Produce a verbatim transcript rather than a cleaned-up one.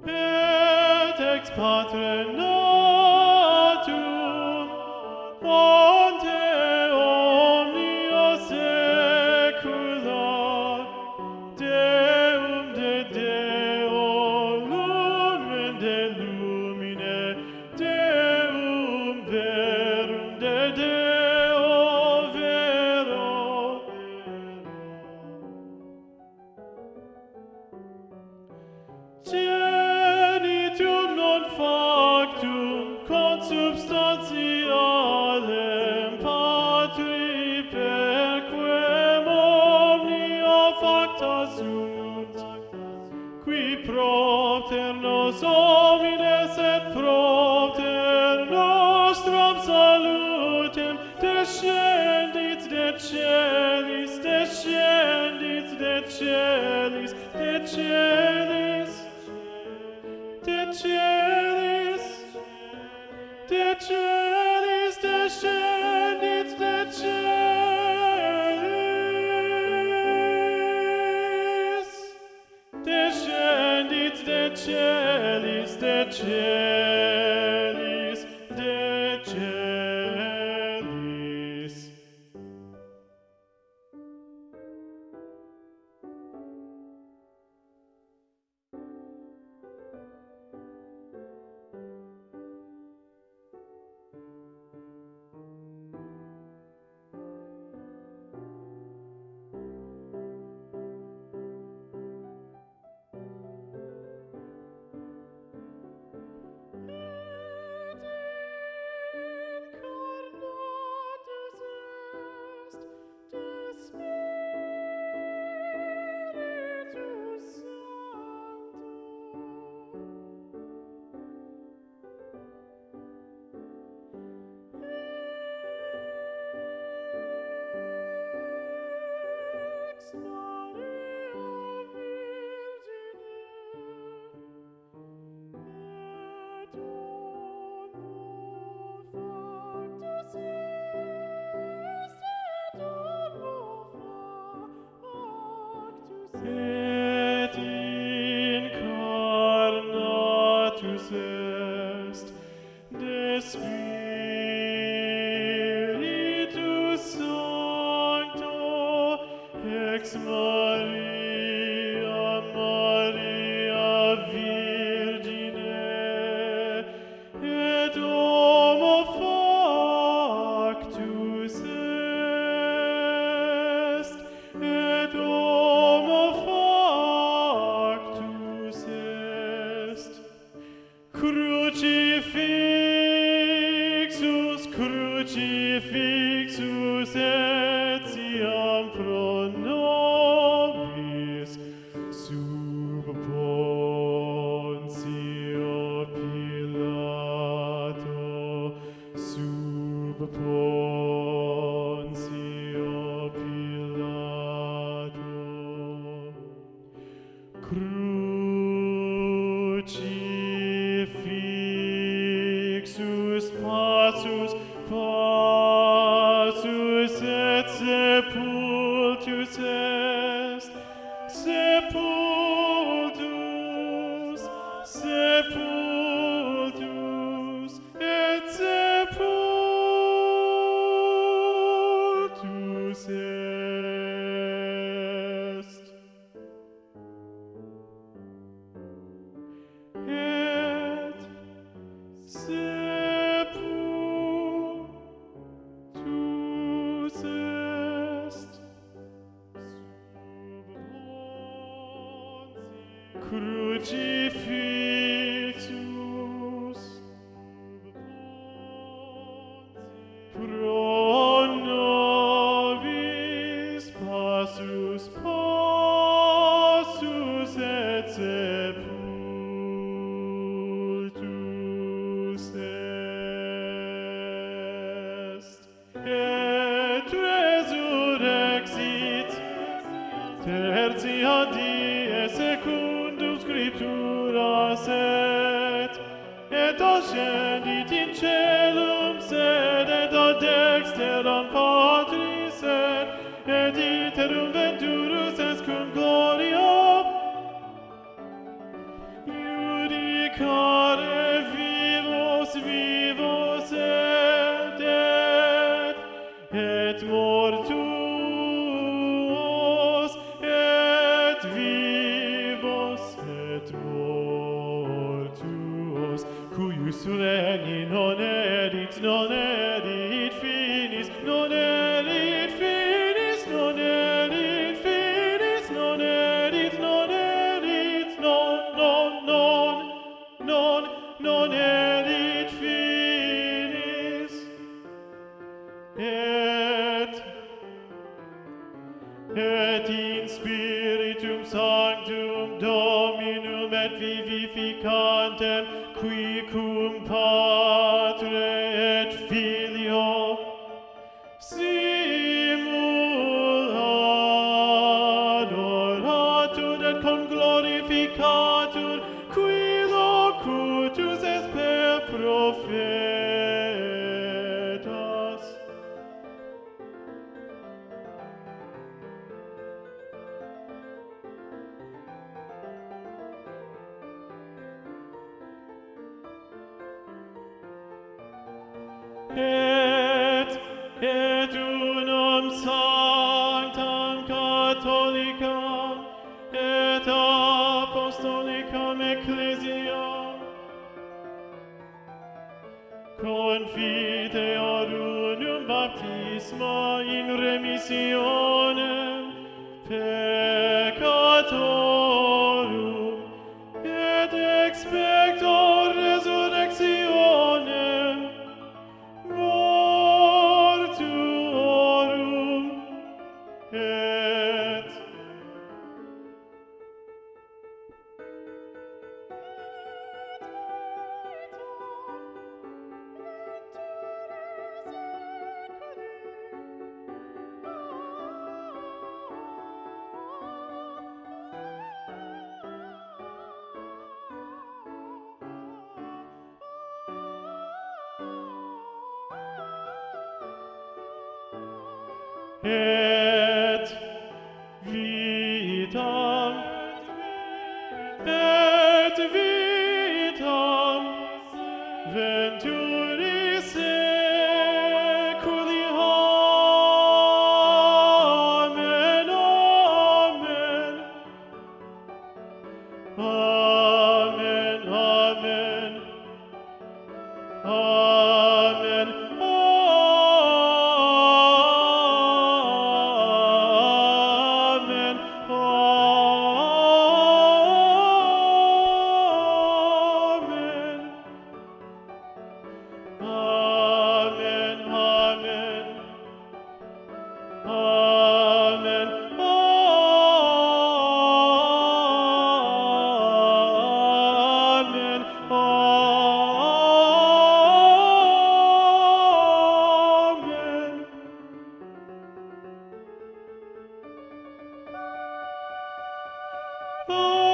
et ex Patre natum, ante omnia saecula, Deum de Deo, lumen de lumine, Deum verum de Deo, vero, Genitum non factum consubstantialem Patri perquem omnia facta sunt, qui propter nos homines et propter nostram salutem descendit de celis, descendit de celis, de celis, de celis, de celis, descendit de celis, descendit de celis, de celis, de celis. Et incarnatus est de Spiritus Sancto ex Maria, Maria Virgine, et homo factus est, et homo factus est, crucifixus, crucifixus etiam pro nobis sub Pontio Pilato, sub Pontio Pilato. Crucifixus passus, passus et sepultus est, sepultus, sepultus et sepultus est. Et sepultus est. Crucifixus pro nobis passus, passus et sepultus est. Et resurrexit tertia die secundum scripturas et, et ascendit in celum sed, et ad dexteram Patris et, et iterum venturus est cum gloria. Iudi regni, non erit, non erit finis, non erit finis, non erit finis, non erit, non erit, non, non, non, non, non erit finis. Et, et in spiritum sanctum Dominum et vivificantem, qui cum Patre et Filio simul adoratur et cum glorificatur, qui locutus est per prophetas. Et, et unum sanctam catholicam et apostolicam ecclesiam confiteor unum baptisma in remissionem peccatorum et expector resurrectionem mortuorum et et vitam et vitam venturi seculi. Amen, amen, amen, amen, amen, amen.